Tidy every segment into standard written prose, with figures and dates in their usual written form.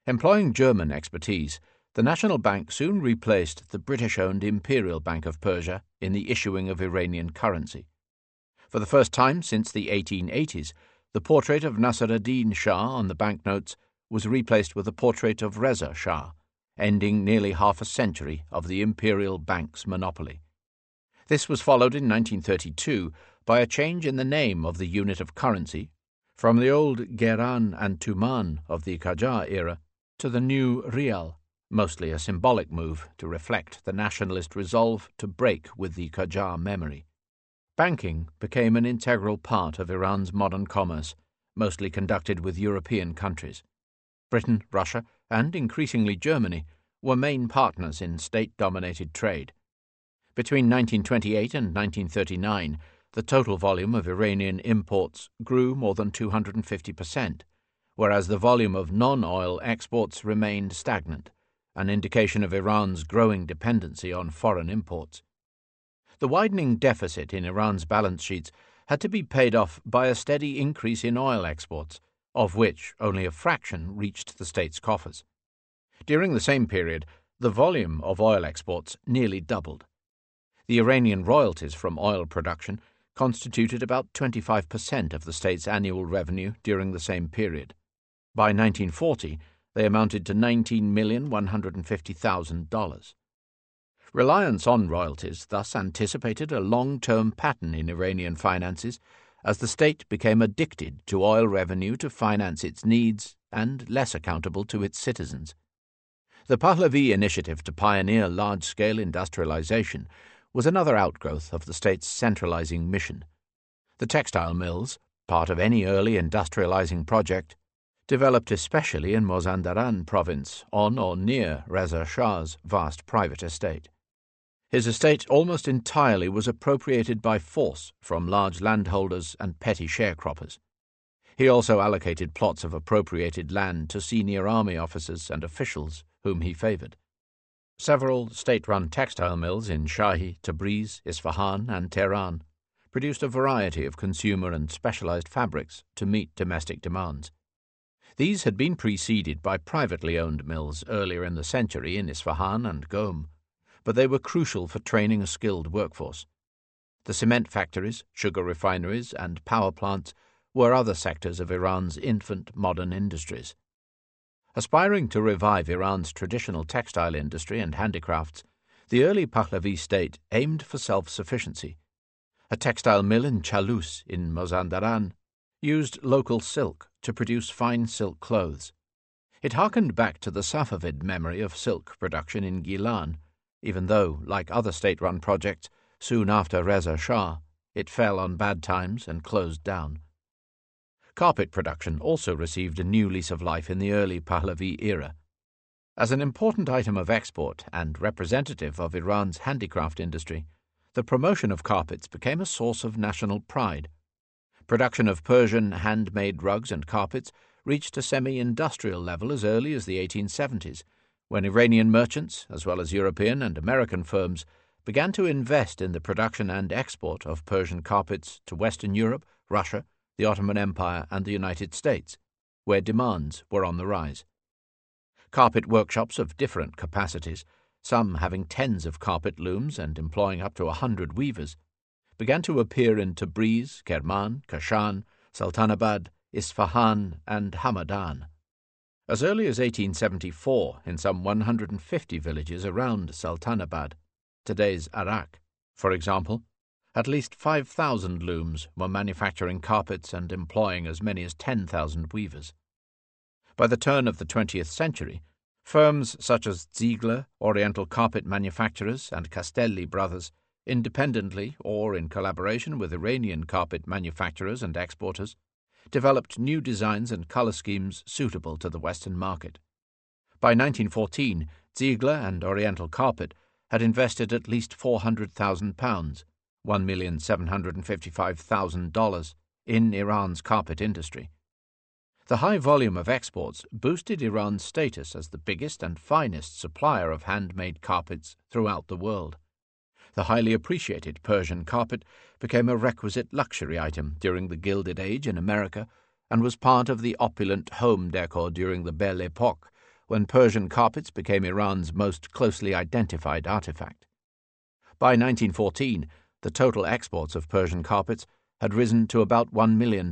Employing German expertise, the National Bank soon replaced the British-owned Imperial Bank of Persia in the issuing of Iranian currency. For the first time since the 1880s, the portrait of Nasser-ad-Din Shah on the banknotes was replaced with a portrait of Reza Shah, ending nearly half a century of the Imperial Bank's monopoly. This was followed in 1932 by a change in the name of the unit of currency from the old Geran and Tuman of the Qajar era to the new Rial, mostly a symbolic move to reflect the nationalist resolve to break with the Qajar memory. Banking became an integral part of Iran's modern commerce, mostly conducted with European countries. Britain, Russia, and increasingly Germany were main partners in state-dominated trade. Between 1928 and 1939, the total volume of Iranian imports grew more than 250%, whereas the volume of non-oil exports remained stagnant, an indication of Iran's growing dependency on foreign imports. The widening deficit in Iran's balance sheets had to be paid off by a steady increase in oil exports, of which only a fraction reached the state's coffers. During the same period, the volume of oil exports nearly doubled. The Iranian royalties from oil production constituted about 25% of the state's annual revenue during the same period. By 1940, they amounted to $19,150,000. Reliance on royalties thus anticipated a long-term pattern in Iranian finances as the state became addicted to oil revenue to finance its needs and less accountable to its citizens. The Pahlavi initiative to pioneer large-scale industrialization was another outgrowth of the state's centralizing mission. The textile mills, part of any early industrializing project, developed especially in Mazandaran province on or near Reza Shah's vast private estate. His estate almost entirely was appropriated by force from large landholders and petty sharecroppers. He also allocated plots of appropriated land to senior army officers and officials whom he favored. Several state-run textile mills in Shahi, Tabriz, Isfahan, and Tehran produced a variety of consumer and specialized fabrics to meet domestic demands. These had been preceded by privately owned mills earlier in the century in Isfahan and Qom, but they were crucial for training a skilled workforce. The cement factories, sugar refineries, and power plants were other sectors of Iran's infant modern industries. Aspiring to revive Iran's traditional textile industry and handicrafts, the early Pahlavi state aimed for self-sufficiency. A textile mill in Chalus in Mazandaran used local silk to produce fine silk clothes. It harkened back to the Safavid memory of silk production in Gilan, even though, like other state-run projects, soon after Reza Shah, it fell on bad times and closed down. Carpet production also received a new lease of life in the early Pahlavi era. As an important item of export and representative of Iran's handicraft industry, the promotion of carpets became a source of national pride. Production of Persian handmade rugs and carpets reached a semi-industrial level as early as the 1870s, when Iranian merchants, as well as European and American firms, began to invest in the production and export of Persian carpets to Western Europe, Russia, the Ottoman Empire, and the United States, where demands were on the rise. Carpet workshops of different capacities, some having tens of carpet looms and employing up to 100 weavers, began to appear in Tabriz, Kerman, Kashan, Sultanabad, Isfahan, and Hamadan. As early as 1874, in some 150 villages around Sultanabad, today's Arak, for example, at least 5,000 looms were manufacturing carpets and employing as many as 10,000 weavers. By the turn of the 20th century, firms such as Ziegler, Oriental Carpet Manufacturers, and Castelli Brothers, independently or in collaboration with Iranian carpet manufacturers and exporters, developed new designs and color schemes suitable to the Western market. By 1914, Ziegler and Oriental Carpet had invested at least £400,000, $1,755,000, in Iran's carpet industry. The high volume of exports boosted Iran's status as the biggest and finest supplier of handmade carpets throughout the world. The highly appreciated Persian carpet became a requisite luxury item during the Gilded Age in America and was part of the opulent home decor during the Belle Époque when Persian carpets became Iran's most closely identified artifact. By 1914, the total exports of Persian carpets had risen to about £1 million,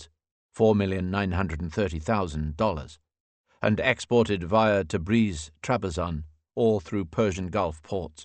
$4,930,000, and exported via Tabriz, Trabzon, or through Persian Gulf ports.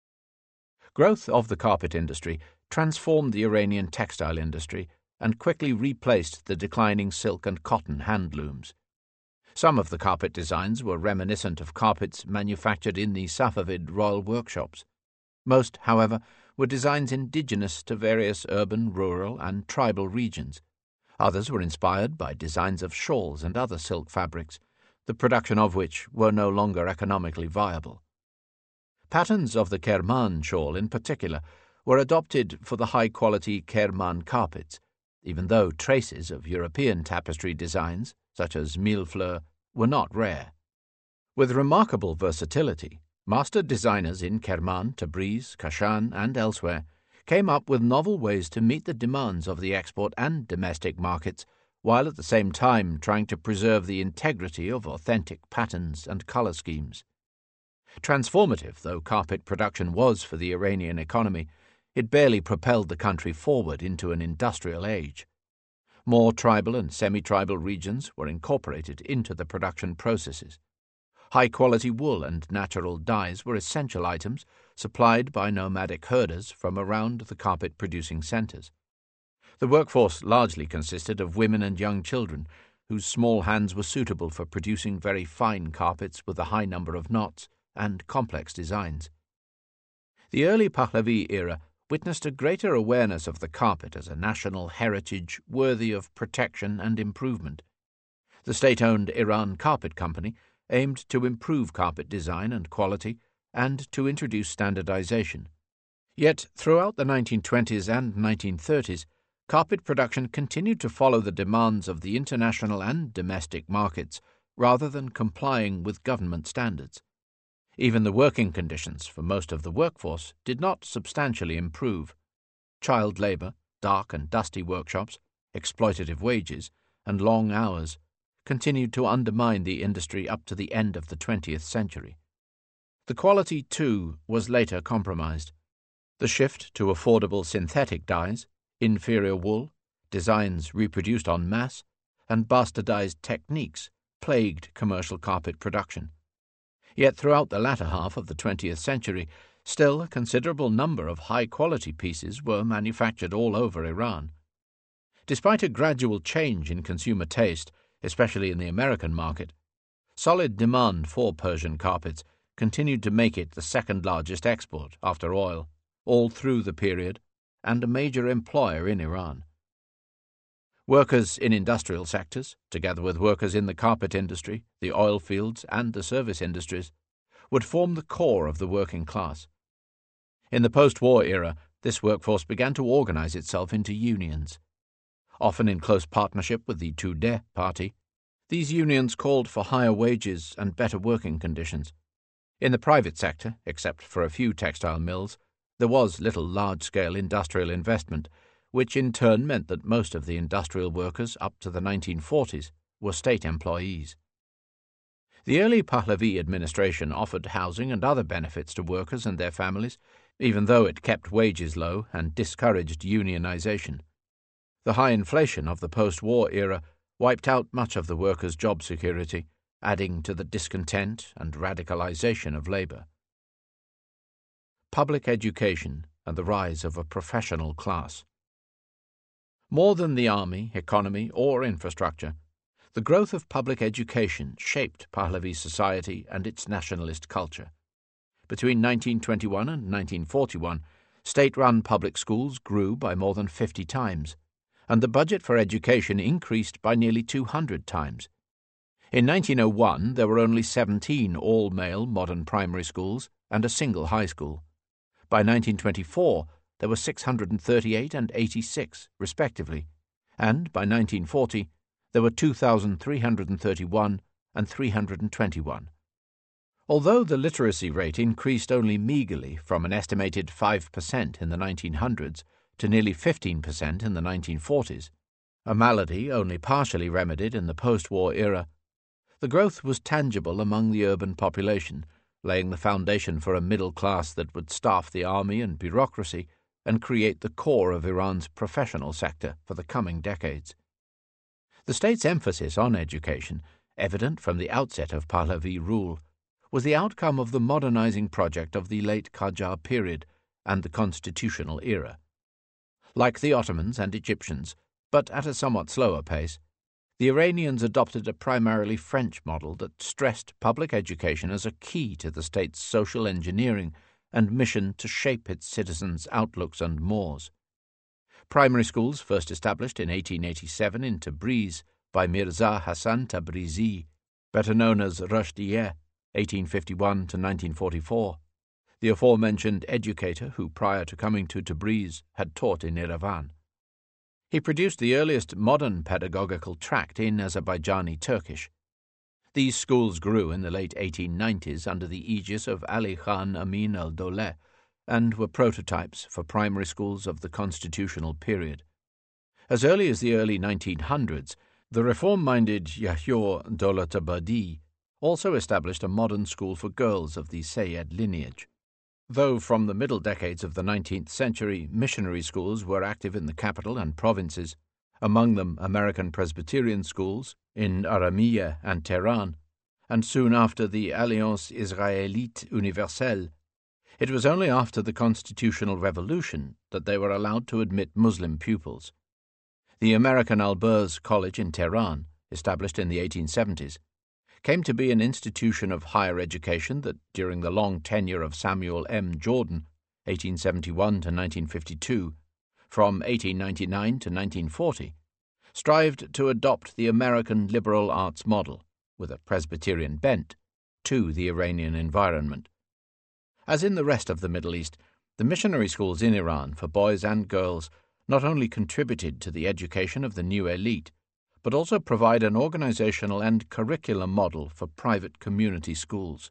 Growth of the carpet industry transformed the Iranian textile industry and quickly replaced the declining silk and cotton handlooms. Some of the carpet designs were reminiscent of carpets manufactured in the Safavid royal workshops. Most, however, were designs indigenous to various urban, rural, and tribal regions. Others were inspired by designs of shawls and other silk fabrics, the production of which were no longer economically viable. Patterns of the Kerman shawl in particular were adopted for the high-quality Kerman carpets, even though traces of European tapestry designs, such as millefleur, were not rare. With remarkable versatility, master designers in Kerman, Tabriz, Kashan, and elsewhere came up with novel ways to meet the demands of the export and domestic markets, while at the same time trying to preserve the integrity of authentic patterns and color schemes. Transformative though carpet production was for the Iranian economy, it barely propelled the country forward into an industrial age. More tribal and semi-tribal regions were incorporated into the production processes. High-quality wool and natural dyes were essential items supplied by nomadic herders from around the carpet-producing centers. The workforce largely consisted of women and young children, whose small hands were suitable for producing very fine carpets with a high number of knots and complex designs. The early Pahlavi era witnessed a greater awareness of the carpet as a national heritage worthy of protection and improvement. The state-owned Iran Carpet Company aimed to improve carpet design and quality and to introduce standardization. Yet throughout the 1920s and 1930s, carpet production continued to follow the demands of the international and domestic markets rather than complying with government standards. Even the working conditions for most of the workforce did not substantially improve. Child labor, dark and dusty workshops, exploitative wages, and long hours continued to undermine the industry up to the end of the 20th century. The quality, too, was later compromised. The shift to affordable synthetic dyes, inferior wool, designs reproduced en masse, and bastardized techniques plagued commercial carpet production. Yet throughout the latter half of the 20th century, still a considerable number of high-quality pieces were manufactured all over Iran. Despite a gradual change in consumer taste, especially in the American market, solid demand for Persian carpets continued to make it the second-largest export after oil, all through the period, and a major employer in Iran. Workers in industrial sectors, together with workers in the carpet industry, the oil fields, and the service industries, would form the core of the working class. In the post-war era, this workforce began to organize itself into unions. Often in close partnership with the Tudeh party, these unions called for higher wages and better working conditions. In the private sector, except for a few textile mills, there was little large-scale industrial investment, which in turn meant that most of the industrial workers up to the 1940s were state employees. The early Pahlavi administration offered housing and other benefits to workers and their families, even though it kept wages low and discouraged unionization. The high inflation of the post-war era wiped out much of the workers' job security, adding to the discontent and radicalization of labor. Public education and the rise of a professional class. More than the army, economy, or infrastructure, the growth of public education shaped Pahlavi society and its nationalist culture. Between 1921 and 1941, state-run public schools grew by more than 50 times, and the budget for education increased by nearly 200 times. In 1901, there were only 17 all-male modern primary schools and a single high school. By 1924, there were 638 and 86, respectively, and by 1940, there were 2,331 and 321. Although the literacy rate increased only meagerly from an estimated 5% in the 1900s to nearly 15% in the 1940s, a malady only partially remedied in the post-war era, The growth was tangible among the urban population, laying the foundation for a middle class that would staff the army and bureaucracy and create the core of Iran's professional sector for the coming decades. The state's emphasis on education, evident from the outset of Pahlavi rule, was the outcome of the modernizing project of the late Qajar period and the constitutional era. Like the Ottomans and Egyptians, but at a somewhat slower pace, the Iranians adopted a primarily French model that stressed public education as a key to the state's social engineering and mission to shape its citizens' outlooks and mores. Primary schools, first established in 1887 in Tabriz by Mirza Hassan Tabrizi, better known as Rushdie, 1851 to 1944, the aforementioned educator who, prior to coming to Tabriz, had taught in Yerevan. He produced the earliest modern pedagogical tract in Azerbaijani Turkish. These schools grew in the late 1890s under the aegis of Ali Khan Amin al-Dowleh and were prototypes for primary schools of the constitutional period. As early as the early 1900s, the reform-minded Yahya Dowlatabadi also established a modern school for girls of the Sayyid lineage. Though from the middle decades of the 19th century missionary schools were active in the capital and provinces, among them American Presbyterian schools in Aramiyeh and Tehran, and soon after the Alliance Israélite Universelle, it was only after the Constitutional Revolution that they were allowed to admit Muslim pupils. The American Alborz College in Tehran, established in the 1870s, came to be an institution of higher education that, during the long tenure of Samuel M. Jordan, 1871 to 1952, from 1899 to 1940, strived to adopt the American liberal arts model, with a Presbyterian bent, to the Iranian environment. As in the rest of the Middle East, the missionary schools in Iran for boys and girls not only contributed to the education of the new elite, but also provide an organizational and curriculum model for private community schools.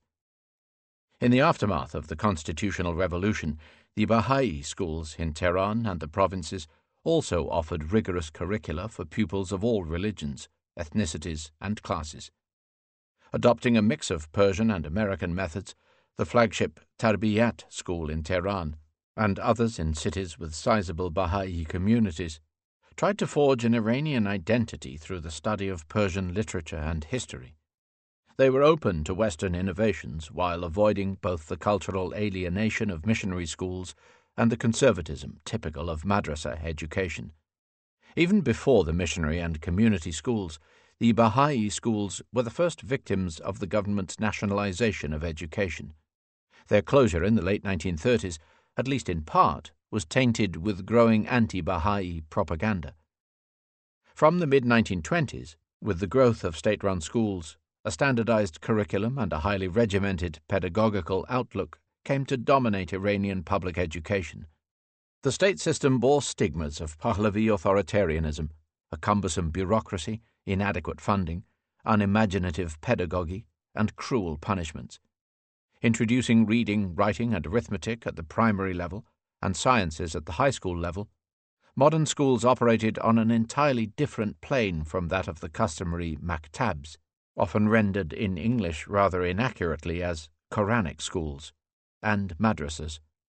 In the aftermath of the Constitutional Revolution, the Baha'i schools in Tehran and the provinces also offered rigorous curricula for pupils of all religions, ethnicities, and classes. Adopting a mix of Persian and American methods, the flagship Tarbiyat school in Tehran, and others in cities with sizable Baha'i communities, tried to forge an Iranian identity through the study of Persian literature and history. They were open to Western innovations while avoiding both the cultural alienation of missionary schools and the conservatism typical of madrasa education. Even before the missionary and community schools, the Baha'i schools were the first victims of the government's nationalization of education. Their closure in the late 1930s, at least in part, was tainted with growing anti-Baha'i propaganda. From the mid-1920s, with the growth of state-run schools, a standardized curriculum and a highly regimented pedagogical outlook came to dominate Iranian public education. The state system bore stigmas of Pahlavi authoritarianism, a cumbersome bureaucracy, inadequate funding, unimaginative pedagogy, and cruel punishments. Introducing reading, writing, and arithmetic at the primary level, and sciences at the high school level, modern schools operated on an entirely different plane from that of the customary maktabs, often rendered in English rather inaccurately as Quranic schools, and madrasas.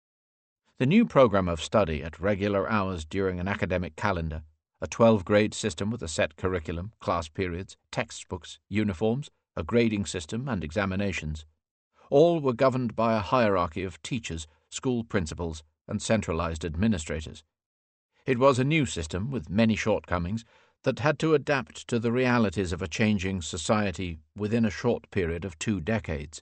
The new program of study at regular hours during an academic calendar, a 12-grade system with a set curriculum, class periods, textbooks, uniforms, a grading system, and examinations, all were governed by a hierarchy of teachers, school principals, and centralized administrators. It was a new system with many shortcomings that had to adapt to the realities of a changing society within a short period of 2 decades.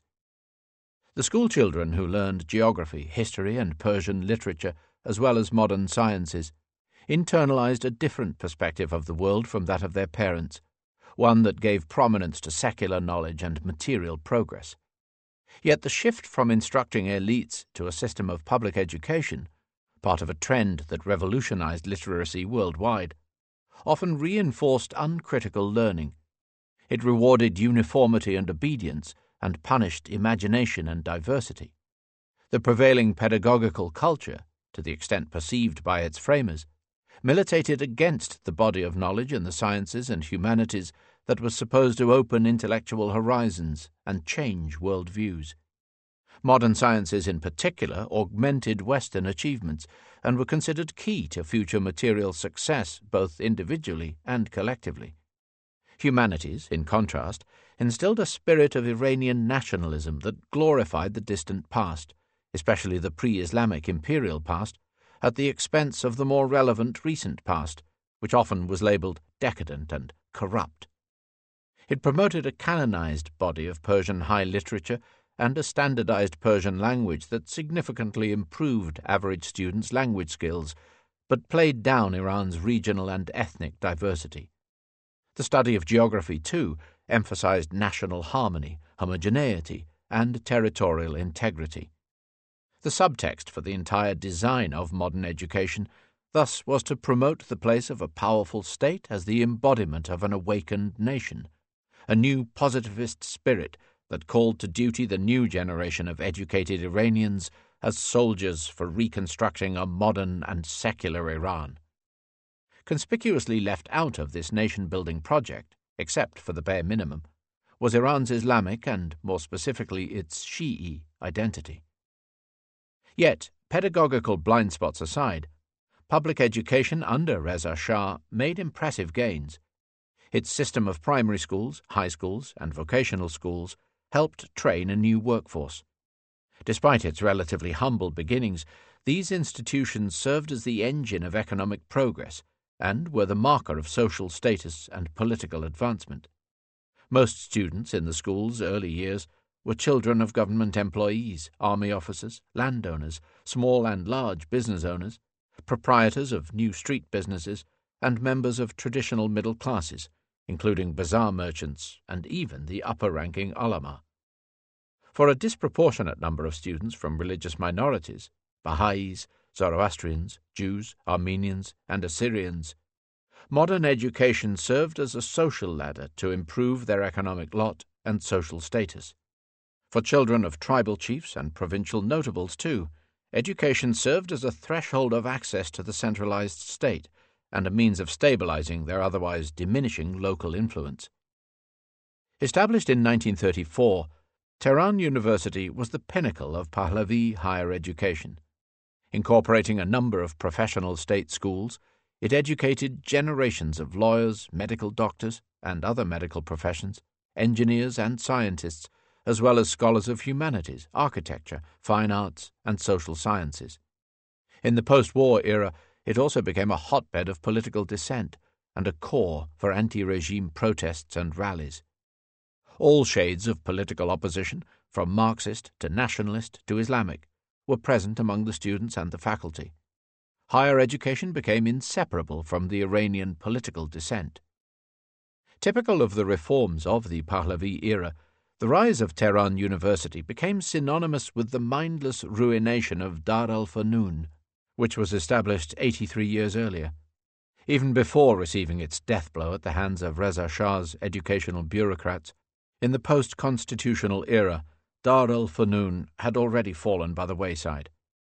The schoolchildren who learned geography, history, and Persian literature, as well as modern sciences, internalized a different perspective of the world from that of their parents, one that gave prominence to secular knowledge and material progress. Yet the shift from instructing elites to a system of public education, part of a trend that revolutionized literacy worldwide, often reinforced uncritical learning. It rewarded uniformity and obedience, and punished imagination and diversity. The prevailing pedagogical culture, to the extent perceived by its framers, militated against the body of knowledge in the sciences and humanities that was supposed to open intellectual horizons and change worldviews. Modern sciences in particular augmented Western achievements and were considered key to future material success both individually and collectively. Humanities, in contrast, instilled a spirit of Iranian nationalism that glorified the distant past, especially the pre-Islamic imperial past, at the expense of the more relevant recent past, which often was labelled decadent and corrupt. It promoted a canonized body of Persian high literature and a standardized Persian language that significantly improved average students' language skills, but played down Iran's regional and ethnic diversity. The study of geography, too, emphasized national harmony, homogeneity, and territorial integrity. The subtext for the entire design of modern education thus was to promote the place of a powerful state as the embodiment of an awakened nation, a new positivist spirit that called to duty the new generation of educated Iranians as soldiers for reconstructing a modern and secular Iran. Conspicuously left out of this nation-building project, except for the bare minimum, was Iran's Islamic and, more specifically, its Shi'i identity. Yet, pedagogical blind spots aside, public education under Reza Shah made impressive gains. Its system of primary schools, high schools, and vocational schools helped train a new workforce. Despite its relatively humble beginnings, these institutions served as the engine of economic progress and were the marker of social status and political advancement. Most students in the school's early years were children of government employees, army officers, landowners, small and large business owners, proprietors of new street businesses, and members of traditional middle classes, including bazaar merchants and even the upper-ranking ulama. For a disproportionate number of students from religious minorities, Baha'is, Zoroastrians, Jews, Armenians, and Assyrians, modern education served as a social ladder to improve their economic lot and social status. For children of tribal chiefs and provincial notables, too, education served as a threshold of access to the centralized state and a means of stabilizing their otherwise diminishing local influence. Established in 1934, Tehran University was the pinnacle of Pahlavi higher education. Incorporating a number of professional state schools, it educated generations of lawyers, medical doctors, and other medical professions, engineers and scientists, as well as scholars of humanities, architecture, fine arts, and social sciences. In the post-war era, it also became a hotbed of political dissent and a core for anti-regime protests and rallies. All shades of political opposition, from Marxist to nationalist to Islamic, were present among the students and the faculty. Higher education became inseparable from the Iranian political dissent. Typical of the reforms of the Pahlavi era, the rise of Tehran University became synonymous with the mindless ruination of Dar al-Fanun, which was established 83 years earlier. Even before receiving its death blow at the hands of Reza Shah's educational bureaucrats, in the post-constitutional era, Dar al-Fanun had already fallen by the wayside.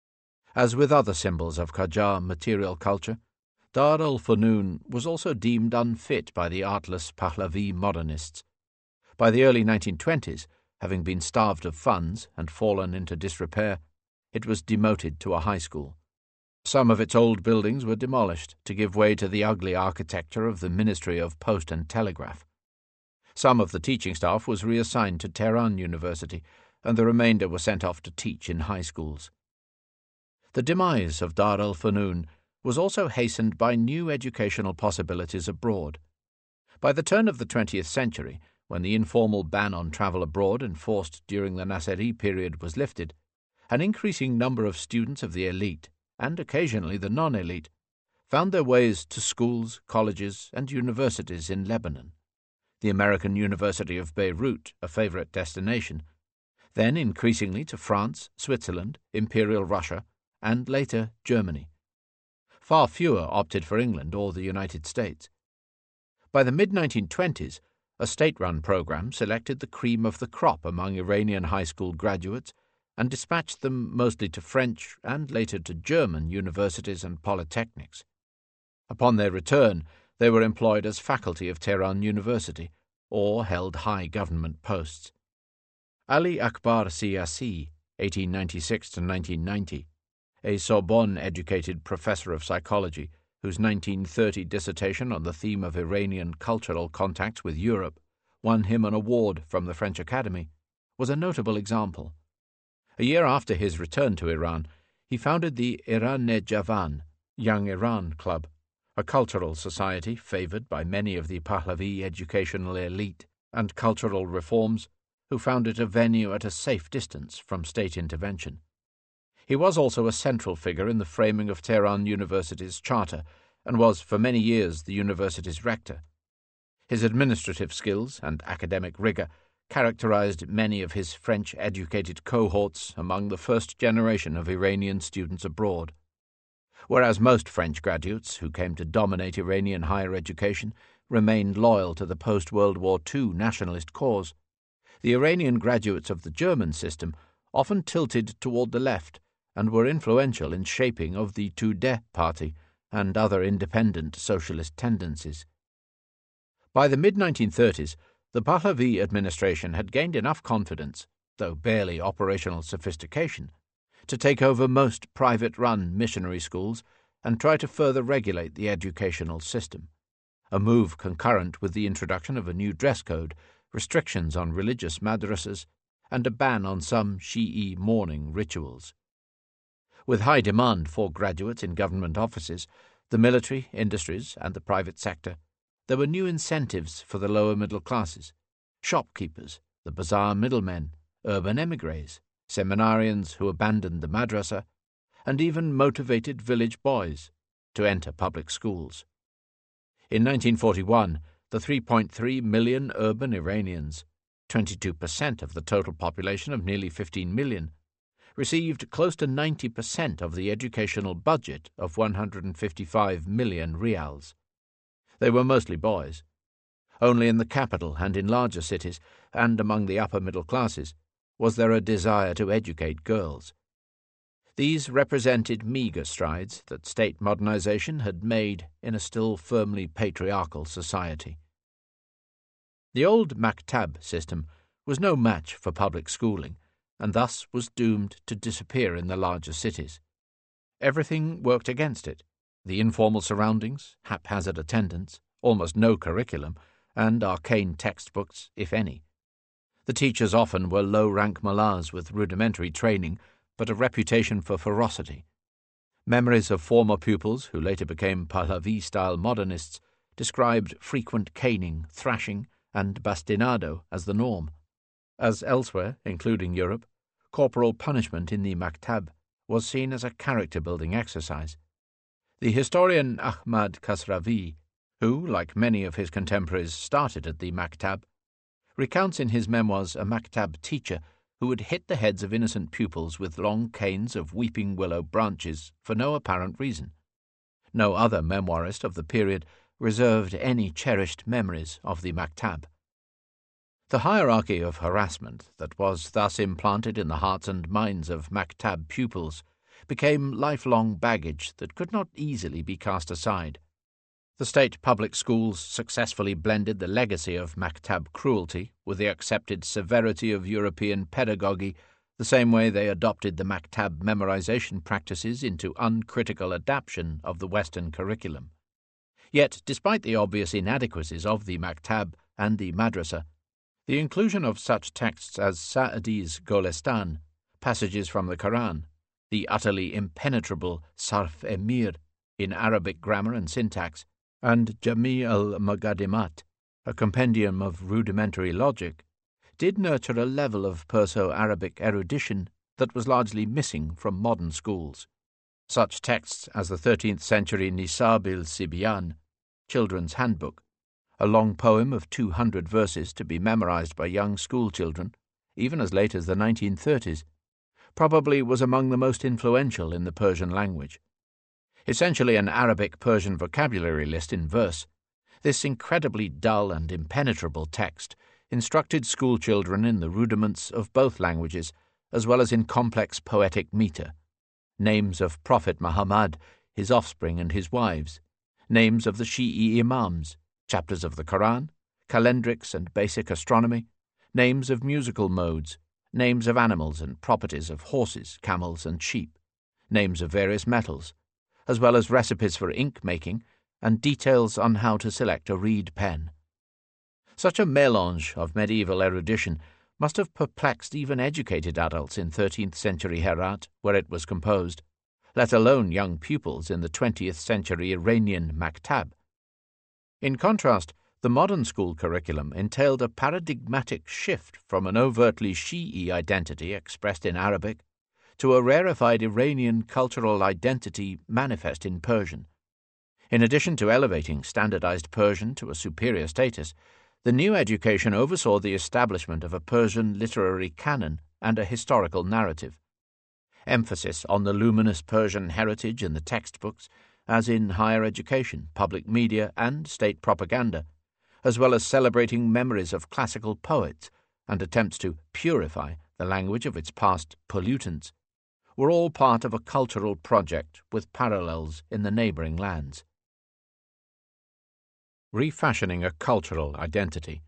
As with other symbols of Qajar material culture, Dar al-Fanun was also deemed unfit by the artless Pahlavi modernists. By the early 1920s, having been starved of funds and fallen into disrepair, it was demoted to a high school. Some of its old buildings were demolished to give way to the ugly architecture of the Ministry of Post and Telegraph. Some of the teaching staff was reassigned to Tehran University, and the remainder were sent off to teach in high schools. The demise of Dar al-Fanun was also hastened by new educational possibilities abroad. By the turn of the 20th century, when the informal ban on travel abroad enforced during the Naseri period was lifted, an increasing number of students of the elite, and occasionally the non-elite, found their ways to schools, colleges, and universities in Lebanon. The American University of Beirut, a favorite destination, then increasingly to France, Switzerland, Imperial Russia, and later Germany. Far fewer opted for England or the United States. By the mid-1920s, a state-run program selected the cream of the crop among Iranian high school graduates and dispatched them mostly to French and later to German universities and polytechnics. Upon their return, they were employed as faculty of Tehran University, or held high government posts. Ali Akbar Siyasi, 1896 to 1990, a Sorbonne-educated professor of psychology whose 1930 dissertation on the theme of Iranian cultural contacts with Europe won him an award from the French Academy, was a notable example. A year after his return to Iran, he founded the Iran-e-Javan, Young Iran Club, a cultural society favored by many of the Pahlavi educational elite and cultural reforms, who found it a venue at a safe distance from state intervention. He was also a central figure in the framing of Tehran University's charter and was for many years the university's rector. His administrative skills and academic rigor characterized many of his French-educated cohorts among the first generation of Iranian students abroad. Whereas most French graduates who came to dominate Iranian higher education remained loyal to the post-World War II nationalist cause, the Iranian graduates of the German system often tilted toward the left and were influential in shaping of the Tudeh party and other independent socialist tendencies. By the mid-1930s, the Pahlavi administration had gained enough confidence, though barely operational sophistication, to take over most private-run missionary schools and try to further regulate the educational system, a move concurrent with the introduction of a new dress code, restrictions on religious madrasas, and a ban on some Shi'i mourning rituals. With high demand for graduates in government offices, the military, industries, and the private sector, there were new incentives for the lower middle classes, shopkeepers, the bazaar middlemen, urban émigrés, seminarians who abandoned the madrasa, and even motivated village boys to enter public schools. In 1941, the 3.3 million urban Iranians, 22% of the total population of nearly 15 million, received close to 90% of the educational budget of 155 million rials. They were mostly boys. Only in the capital and in larger cities, and among the upper middle classes, was there a desire to educate girls. These represented meagre strides that state modernization had made in a still firmly patriarchal society. The old maktab system was no match for public schooling, and thus was doomed to disappear in the larger cities. Everything worked against it: the informal surroundings, haphazard attendance, almost no curriculum, and arcane textbooks, if any. The teachers often were low-rank mullahs with rudimentary training, but a reputation for ferocity. Memories of former pupils, who later became Pahlavi-style modernists, described frequent caning, thrashing, and bastinado as the norm. As elsewhere, including Europe, corporal punishment in the maktab was seen as a character-building exercise. The historian Ahmad Kasravi, who, like many of his contemporaries, started at the maktab, recounts in his memoirs a maktab teacher who would hit the heads of innocent pupils with long canes of weeping willow branches for no apparent reason. No other memoirist of the period reserved any cherished memories of the maktab. The hierarchy of harassment that was thus implanted in the hearts and minds of maktab pupils became lifelong baggage that could not easily be cast aside. The state public schools successfully blended the legacy of maktab cruelty with the accepted severity of European pedagogy, the same way they adopted the maktab memorization practices into uncritical adaptation of the Western curriculum. Yet, despite the obvious inadequacies of the maktab and the madrasa, the inclusion of such texts as Sa'di's Golestan, passages from the Quran, the utterly impenetrable Sarf-e-Mir in Arabic grammar and syntax, and Jami' al-Muqaddimat, a compendium of rudimentary logic, did nurture a level of Perso-Arabic erudition that was largely missing from modern schools. Such texts as the 13th century Nisab il-Sibyan, Children's Handbook, a long poem of 200 verses to be memorized by young schoolchildren, even as late as the 1930s, probably was among the most influential in the Persian language. Essentially an Arabic-Persian vocabulary list in verse, this incredibly dull and impenetrable text instructed schoolchildren in the rudiments of both languages, as well as in complex poetic meter: names of Prophet Muhammad, his offspring and his wives, names of the Shi'i imams, chapters of the Quran, calendrics and basic astronomy, names of musical modes, names of animals and properties of horses, camels, and sheep, names of various metals, as well as recipes for ink making and details on how to select a reed pen. Such a mélange of medieval erudition must have perplexed even educated adults in 13th century Herat, where it was composed, let alone young pupils in the 20th century Iranian maktab. In contrast, the modern school curriculum entailed a paradigmatic shift from an overtly Shi'i identity expressed in Arabic to a rarefied Iranian cultural identity manifest in Persian. In addition to elevating standardized Persian to a superior status, the new education oversaw the establishment of a Persian literary canon and a historical narrative. Emphasis on the luminous Persian heritage in the textbooks, as in higher education, public media, and state propaganda, as well as celebrating memories of classical poets and attempts to purify the language of its past pollutants, were all part of a cultural project with parallels in the neighboring lands. Refashioning a cultural identity.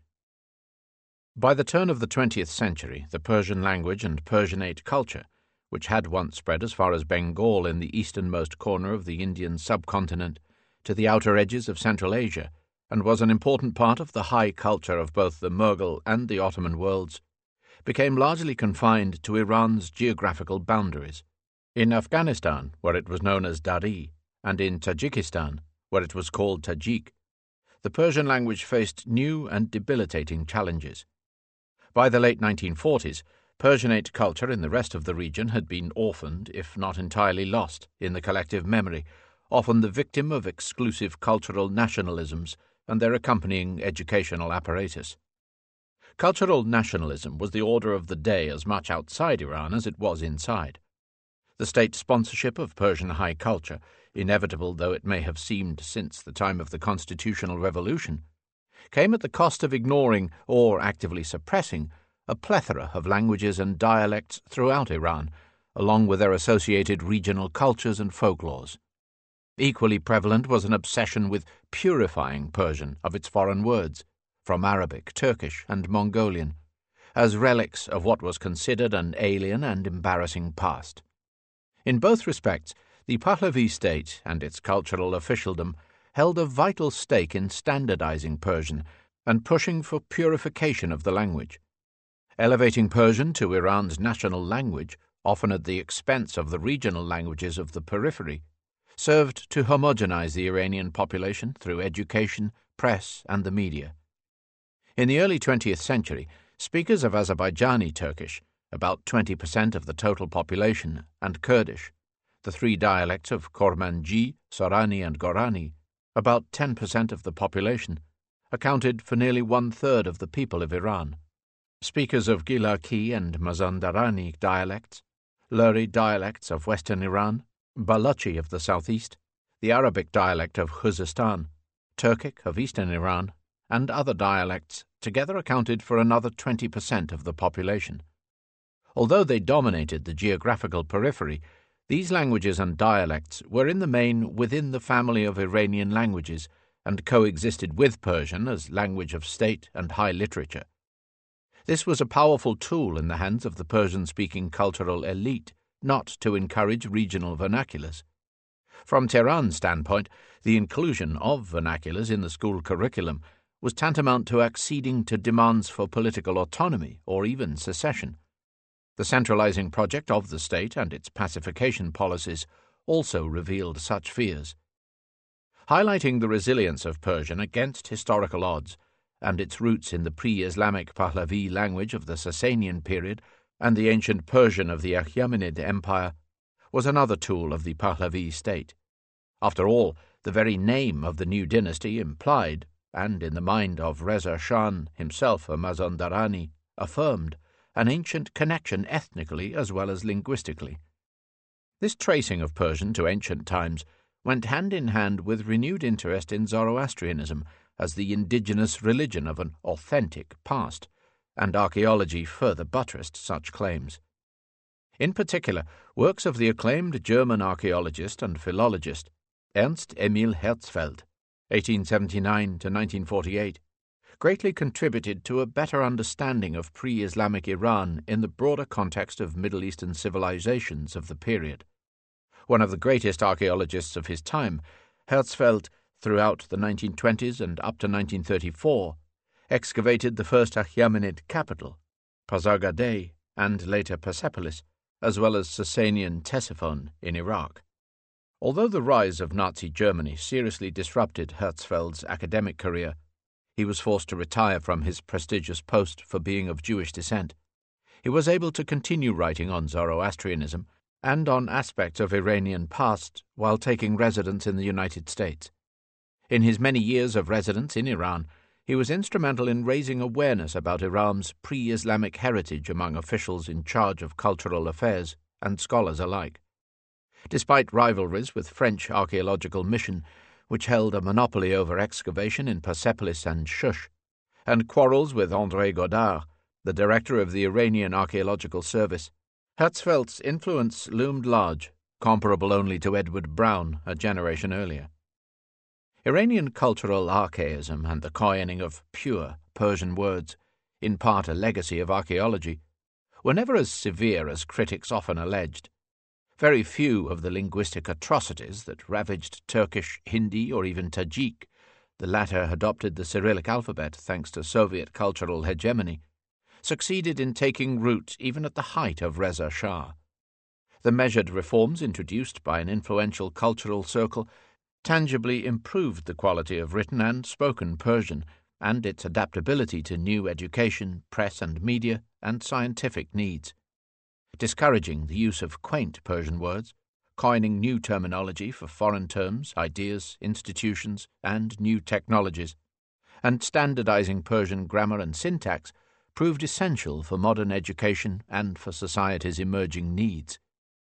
By the turn of the 20th century, the Persian language and Persianate culture, which had once spread as far as Bengal in the easternmost corner of the Indian subcontinent to the outer edges of Central Asia, and was an important part of the high culture of both the Mughal and the Ottoman worlds, became largely confined to Iran's geographical boundaries. In Afghanistan, where it was known as Dari, and in Tajikistan, where it was called Tajik, the Persian language faced new and debilitating challenges. By the late 1940s, Persianate culture in the rest of the region had been orphaned, if not entirely lost, in the collective memory, often the victim of exclusive cultural nationalisms and their accompanying educational apparatus. Cultural nationalism was the order of the day as much outside Iran as it was inside. The state sponsorship of Persian high culture, inevitable though it may have seemed since the time of the Constitutional Revolution, came at the cost of ignoring or actively suppressing a plethora of languages and dialects throughout Iran, along with their associated regional cultures and folklores. Equally prevalent was an obsession with purifying Persian of its foreign words, from Arabic, Turkish, and Mongolian, as relics of what was considered an alien and embarrassing past. In both respects, the Pahlavi state and its cultural officialdom held a vital stake in standardizing Persian and pushing for purification of the language. Elevating Persian to Iran's national language, often at the expense of the regional languages of the periphery, served to homogenize the Iranian population through education, press, and the media. In the early 20th century, speakers of Azerbaijani Turkish, about 20% of the total population, and Kurdish, the three dialects of Kormanji, Sorani, and Gorani, about 10% of the population, accounted for nearly one-third of the people of Iran. Speakers of Gilaki and Mazandarani dialects, Luri dialects of western Iran, Balochi of the southeast, the Arabic dialect of Khuzestan, Turkic of eastern Iran, and other dialects together accounted for another 20% of the population. Although they dominated the geographical periphery, these languages and dialects were in the main within the family of Iranian languages and coexisted with Persian as language of state and high literature. This was a powerful tool in the hands of the Persian-speaking cultural elite, not to encourage regional vernaculars. From Tehran's standpoint, the inclusion of vernaculars in the school curriculum was tantamount to acceding to demands for political autonomy or even secession. The centralizing project of the state and its pacification policies also revealed such fears. Highlighting the resilience of Persian against historical odds and its roots in the pre-Islamic Pahlavi language of the Sasanian period and the ancient Persian of the Achaemenid Empire, was another tool of the Pahlavi state. After all, the very name of the new dynasty implied, and in the mind of Reza Shah himself a Mazandarani, affirmed, an ancient connection ethnically as well as linguistically. This tracing of Persian to ancient times went hand in hand with renewed interest in Zoroastrianism as the indigenous religion of an authentic past, and archaeology further buttressed such claims. In particular, works of the acclaimed German archaeologist and philologist Ernst Emil Herzfeld, 1879 to 1948, greatly contributed to a better understanding of pre-Islamic Iran in the broader context of Middle Eastern civilizations of the period. One of the greatest archaeologists of his time, Herzfeld, throughout the 1920s and up to 1934, excavated the first Achaemenid capital, Pasargadae, and later Persepolis, as well as Sasanian Ctesiphon in Iraq. Although the rise of Nazi Germany seriously disrupted Herzfeld's academic career, he was forced to retire from his prestigious post for being of Jewish descent. He was able to continue writing on Zoroastrianism and on aspects of Iranian past while taking residence in the United States. In his many years of residence in Iran, he was instrumental in raising awareness about Iran's pre-Islamic heritage among officials in charge of cultural affairs and scholars alike. Despite rivalries with French Archaeological Mission, which held a monopoly over excavation in Persepolis and Shush, and quarrels with André Godard, the director of the Iranian Archaeological Service, Herzfeld's influence loomed large, comparable only to Edward Browne a generation earlier. Iranian cultural archaism and the coining of pure Persian words, in part a legacy of archaeology, were never as severe as critics often alleged. Very few of the linguistic atrocities that ravaged Turkish, Hindi, or even Tajik, the latter adopted the Cyrillic alphabet thanks to Soviet cultural hegemony, succeeded in taking root even at the height of Reza Shah. The measured reforms introduced by an influential cultural circle tangibly improved the quality of written and spoken Persian and its adaptability to new education, press and media, and scientific needs, discouraging the use of quaint Persian words, coining new terminology for foreign terms, ideas, institutions, and new technologies, and standardizing Persian grammar and syntax proved essential for modern education and for society's emerging needs.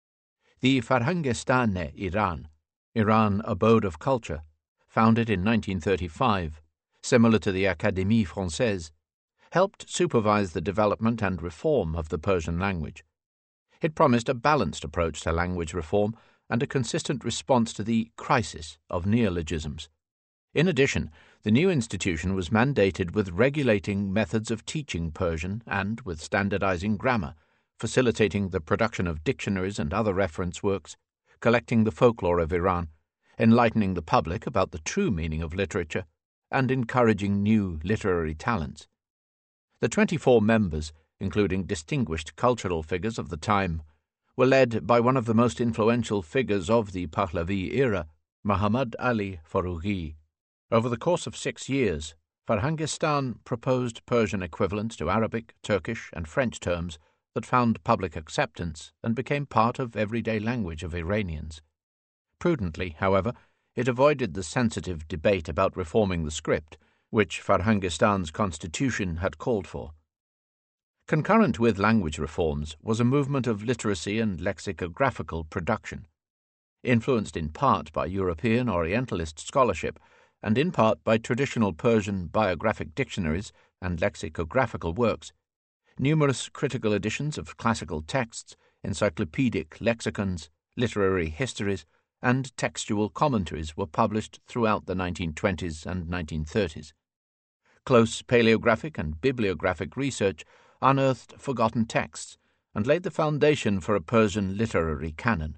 The Farhangistan-e Iran Abode of Culture, founded in 1935, similar to the Académie Française, helped supervise the development and reform of the Persian language. It promised a balanced approach to language reform and a consistent response to the crisis of neologisms. In addition, the new institution was mandated with regulating methods of teaching Persian and with standardizing grammar, facilitating the production of dictionaries and other reference works, collecting the folklore of Iran, enlightening the public about the true meaning of literature, and encouraging new literary talents. The 24 members, including distinguished cultural figures of the time, were led by one of the most influential figures of the Pahlavi era, Muhammad Ali Foroughi. Over the course of 6 years, Farhangistan proposed Persian equivalents to Arabic, Turkish, and French terms that found public acceptance and became part of everyday language of Iranians. Prudently, however, it avoided the sensitive debate about reforming the script, which Farhangistan's constitution had called for. Concurrent with language reforms was a movement of literacy and lexicographical production. Influenced in part by European Orientalist scholarship and in part by traditional Persian biographic dictionaries and lexicographical works, numerous critical editions of classical texts, encyclopedic lexicons, literary histories, and textual commentaries were published throughout the 1920s and 1930s. Close paleographic and bibliographic research unearthed forgotten texts and laid the foundation for a Persian literary canon.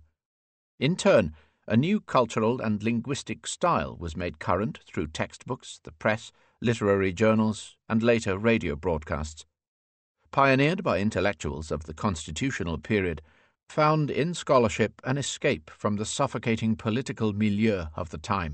In turn, a new cultural and linguistic style was made current through textbooks, the press, literary journals, and later radio broadcasts. Pioneered by intellectuals of the constitutional period, found in scholarship an escape from the suffocating political milieu of the time.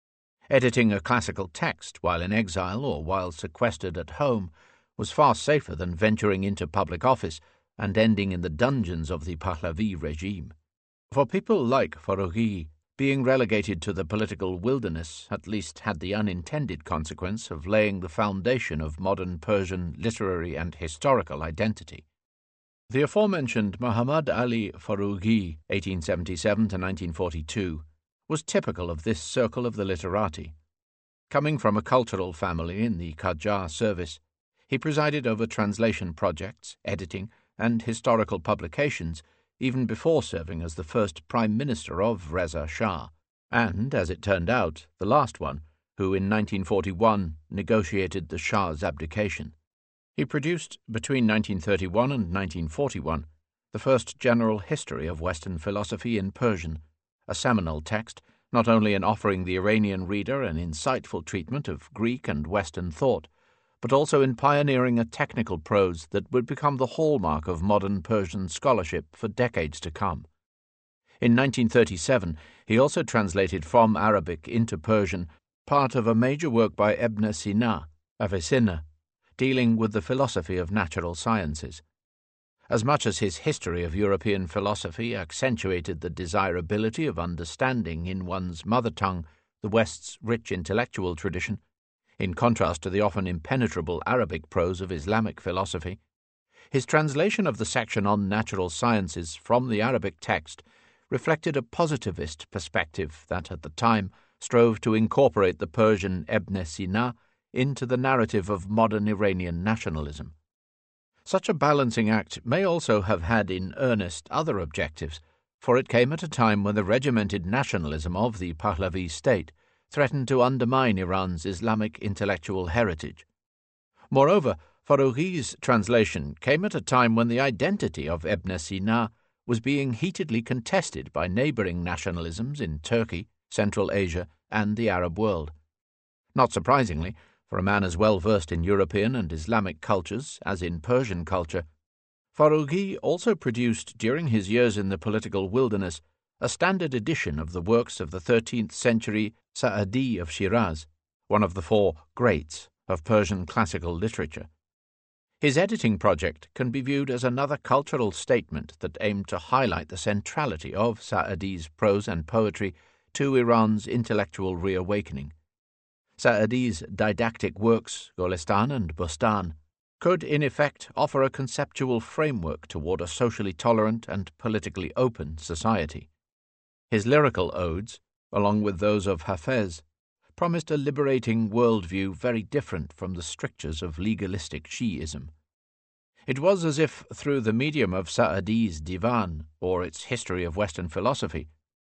Editing a classical text while in exile or while sequestered at home was far safer than venturing into public office and ending in the dungeons of the Pahlavi regime. For people like Foroughi, being relegated to the political wilderness at least had the unintended consequence of laying the foundation of modern Persian literary and historical identity. The aforementioned Muhammad Ali Foroughi, 1877 to 1942, was typical of this circle of the literati. Coming from a cultural family in the Qajar service, he presided over translation projects, editing, and historical publications even before serving as the first Prime Minister of Reza Shah, and, as it turned out, the last one, who in 1941 negotiated the Shah's abdication. He produced, between 1931 and 1941, the first general history of Western philosophy in Persian, a seminal text not only in offering the Iranian reader an insightful treatment of Greek and Western thought, but also in pioneering a technical prose that would become the hallmark of modern Persian scholarship for decades to come. In 1937, he also translated from Arabic into Persian part of a major work by Ibn Sina, Avicenna, dealing with the philosophy of natural sciences. As much as his history of European philosophy accentuated the desirability of understanding in one's mother tongue the West's rich intellectual tradition, in contrast to the often impenetrable Arabic prose of Islamic philosophy, his translation of the section on natural sciences from the Arabic text reflected a positivist perspective that, at the time, strove to incorporate the Persian Ibn Sina into the narrative of modern Iranian nationalism. Such a balancing act may also have had in earnest other objectives, for it came at a time when the regimented nationalism of the Pahlavi state threatened to undermine Iran's Islamic intellectual heritage. Moreover, Faragh's translation came at a time when the identity of Ibn Sina was being heatedly contested by neighboring nationalisms in Turkey, Central Asia, and the Arab world. Not surprisingly, for a man as well versed in European and Islamic cultures as in Persian culture, Faraghi also produced, during his years in the political wilderness, a standard edition of the works of the 13th century Sa'adi of Shiraz, one of the four greats of Persian classical literature. His editing project can be viewed as another cultural statement that aimed to highlight the centrality of Sa'adi's prose and poetry to Iran's intellectual reawakening. Sa'adi's didactic works, Golestan and Bustan, could in effect offer a conceptual framework toward a socially tolerant and politically open society. His lyrical odes, along with those of Hafez, promised a liberating worldview very different from the strictures of legalistic Shi'ism. It was as if, through the medium of Sa'adi's Divan, or its history of Western philosophy,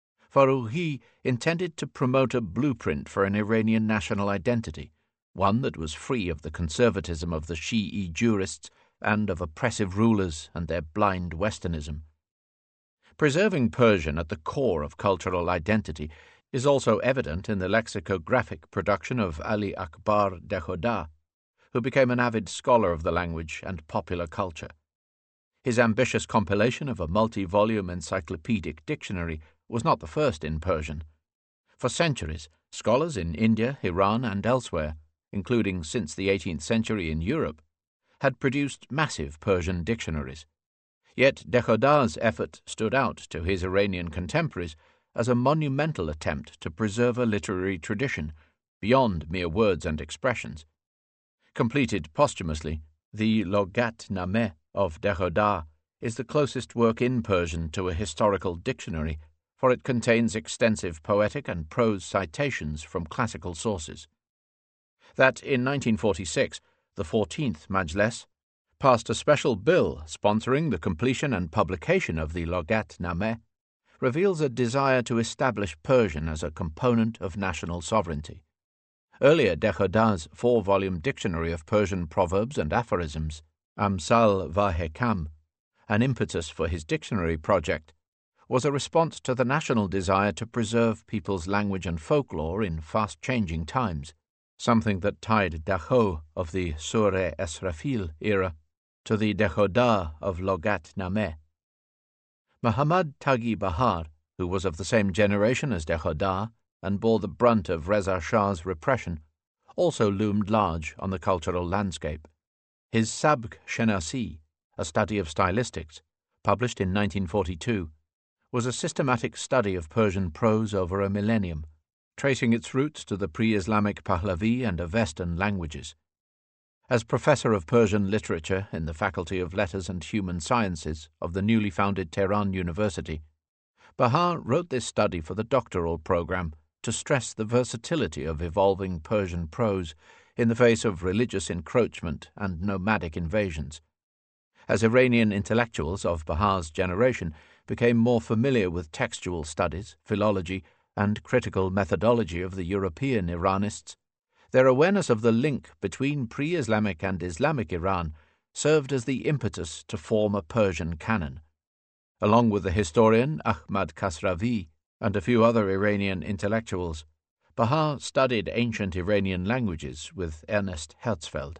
Faraghi intended to promote a blueprint for an Iranian national identity, one that was free of the conservatism of the Shi'i jurists and of oppressive rulers and their blind Westernism. Preserving Persian at the core of cultural identity is also evident in the lexicographic production of Ali Akbar Dekhoda, who became an avid scholar of the language and popular culture. His ambitious compilation of a multi-volume encyclopedic dictionary was not the first in Persian. For centuries, scholars in India, Iran, and elsewhere, including since the 18th century in Europe, had produced massive Persian dictionaries. Yet Dekhoda's effort stood out to his Iranian contemporaries as a monumental attempt to preserve a literary tradition beyond mere words and expressions. Completed posthumously, the Logat-Nameh of Dekhoda is the closest work in Persian to a historical dictionary, for it contains extensive poetic and prose citations from classical sources. That in 1946, the 14th Majles passed a special bill sponsoring the completion and publication of the Logat-Nameh reveals a desire to establish Persian as a component of national sovereignty. Earlier, Dekhoda's 4-volume dictionary of Persian proverbs and aphorisms, Amsal va Hekam, an impetus for his dictionary project, was a response to the national desire to preserve people's language and folklore in fast-changing times, something that tied Dakho of the Sureh Esrafil era to the Dekhoda of Logat-Nameh. Muhammad Taghi Bahar, who was of the same generation as Dekhoda and bore the brunt of Reza Shah's repression, also loomed large on the cultural landscape. His Sabk Shenasi, a study of stylistics, published in 1942, was a systematic study of Persian prose over a millennium, tracing its roots to the pre-Islamic Pahlavi and Avestan languages. As professor of Persian literature in the Faculty of Letters and Human Sciences of the newly founded Tehran University, Bahar wrote this study for the doctoral program to stress the versatility of evolving Persian prose in the face of religious encroachment and nomadic invasions. As Iranian intellectuals of Bahar's generation became more familiar with textual studies, philology, and critical methodology of the European Iranists, Their awareness of the link between pre-Islamic and Islamic Iran served as the impetus to form a Persian canon. Along with the historian Ahmad Kasravi and a few other Iranian intellectuals, Bahar studied ancient Iranian languages with Ernest Herzfeld.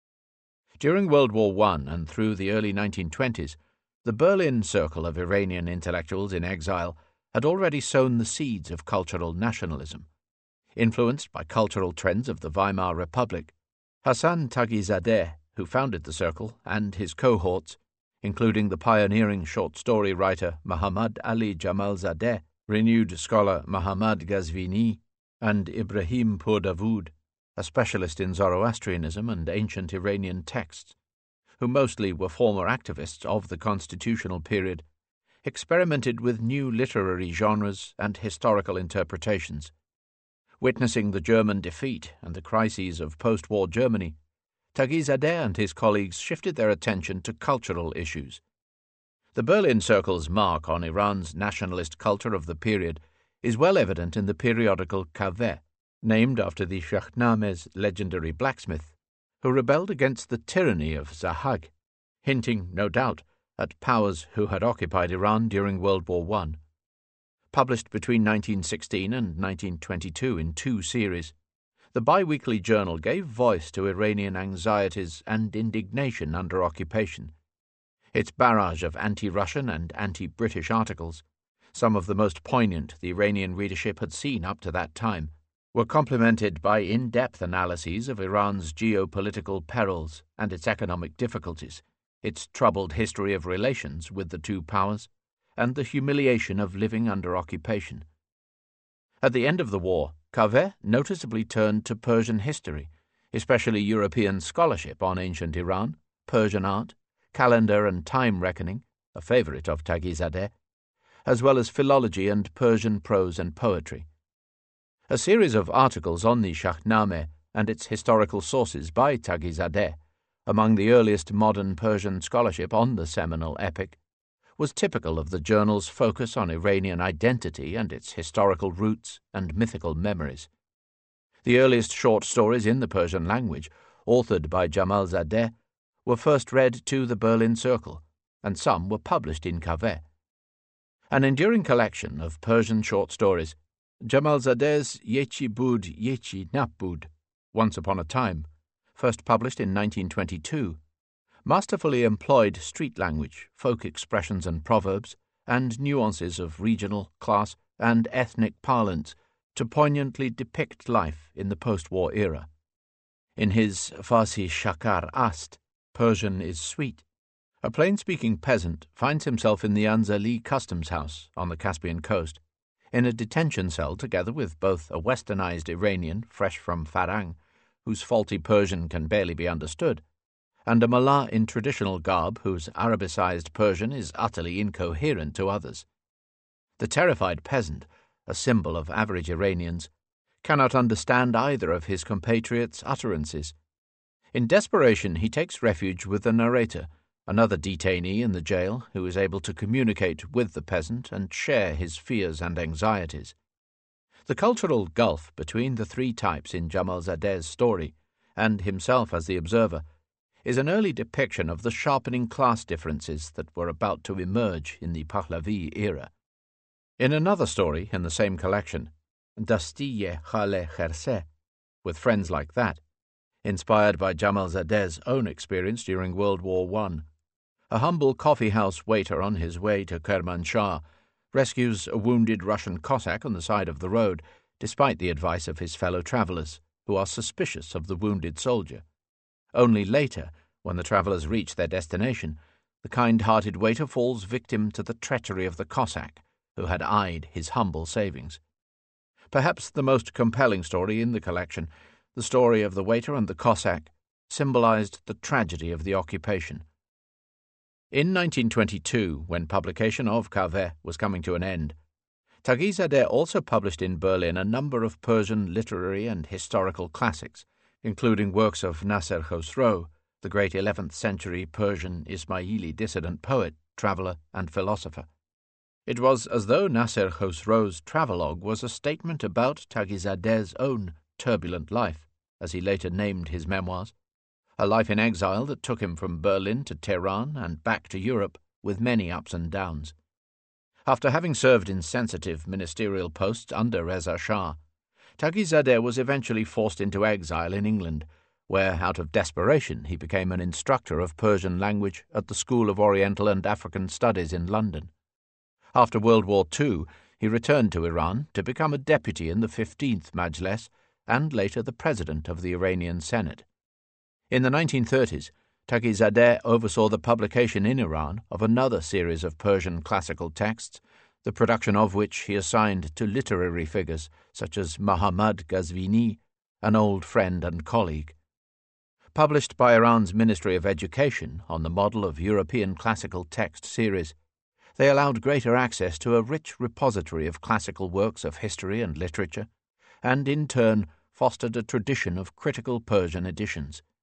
During World War I and through the early 1920s, the Berlin Circle of Iranian intellectuals in exile had already sown the seeds of cultural nationalism. Influenced by cultural trends of the Weimar Republic, Hassan Taghizadeh, who founded the circle, and his cohorts, including the pioneering short story writer Muhammad Ali Jamalzadeh, renewed scholar Muhammad Ghazvini, and Ibrahim Pourdavoud, a specialist in Zoroastrianism and ancient Iranian texts, who mostly were former activists of the constitutional period, experimented with new literary genres and historical interpretations. Witnessing the German defeat and the crises of post-war Germany, Taghizadeh and his colleagues shifted their attention to cultural issues. The Berlin Circle's mark on Iran's nationalist culture of the period is well evident in the periodical Kaveh, named after the Shahname's legendary blacksmith, who rebelled against the tyranny of Zahag, hinting, no doubt, at powers who had occupied Iran during World War I. Published between 1916 and 1922 in 2 series, the bi-weekly journal gave voice to Iranian anxieties and indignation under occupation. Its barrage of anti-Russian and anti-British articles, some of the most poignant the Iranian readership had seen up to that time, were complemented by in-depth analyses of Iran's geopolitical perils and its economic difficulties, its troubled history of relations with the two powers, and the humiliation of living under occupation. At the end of the war, Kaveh noticeably turned to Persian history, especially European scholarship on ancient Iran, Persian art, calendar and time reckoning, a favorite of Taghizadeh, as well as philology and Persian prose and poetry. A series of articles on the Shahnameh and its historical sources by Taghizadeh, among the earliest modern Persian scholarship on the seminal epic, was typical of the journal's focus on Iranian identity and its historical roots and mythical memories. The earliest short stories in the Persian language, authored by Jamalzadeh, were first read to the Berlin Circle, and some were published in Kaveh. An enduring collection of Persian short stories, Jamalzadeh's Yechi Bud Yechi Nabud, Once Upon a Time, first published in 1922, masterfully employed street language, folk expressions and proverbs, and nuances of regional, class, and ethnic parlance to poignantly depict life in the post-war era. In his Farsi Shakar Ast, Persian is sweet, a plain-speaking peasant finds himself in the Anzali customs house on the Caspian coast, in a detention cell together with both a westernized Iranian fresh from Farang, whose faulty Persian can barely be understood, and a mullah in traditional garb whose Arabicized Persian is utterly incoherent to others. The terrified peasant, a symbol of average Iranians, cannot understand either of his compatriots' utterances. In desperation, he takes refuge with the narrator, another detainee in the jail who is able to communicate with the peasant and share his fears and anxieties. The cultural gulf between the 3 types in Jamalzadeh's story, and himself as the observer, is an early depiction of the sharpening class differences that were about to emerge in the Pahlavi era. In another story in the same collection, Dastiye Khale Kherse, With Friends Like That, inspired by Jamalzadeh's own experience during World War I, a humble coffee-house waiter on his way to Kermanshah rescues a wounded Russian Cossack on the side of the road, despite the advice of his fellow travelers, who are suspicious of the wounded soldier. Only later, when the travelers reach their destination, the kind-hearted waiter falls victim to the treachery of the Cossack, who had eyed his humble savings. Perhaps the most compelling story in the collection, the story of the waiter and the Cossack, symbolized the tragedy of the occupation. In 1922, when publication of Kaveh was coming to an end, Taghizadeh also published in Berlin a number of Persian literary and historical classics, including works of Nasser Khosrow, the great 11th century Persian Ismaili dissident poet, traveller, and philosopher. It was as though Nasser Khosrow's travelogue was a statement about Taghizadeh's own turbulent life. as he later named his memoirs, a life in exile that took him from Berlin to Tehran and back to Europe with many ups and downs. After having served in sensitive ministerial posts under Reza Shah, Taghi-Zadeh was eventually forced into exile in England, where, out of desperation, he became an instructor of Persian language at the School of Oriental and African Studies in London. After World War II, he returned to Iran to become a deputy in the 15th Majlis and later the president of the Iranian Senate. In the 1930s, Taghi-Zadeh oversaw the publication in Iran of another series of Persian classical texts, the production of which he assigned to literary figures such as Muhammad Ghazvini, an old friend and colleague. Published by Iran's Ministry of Education on the model of European classical text series, they allowed greater access to a rich repository of classical works of history and literature, and in turn fostered a tradition of critical Persian editions.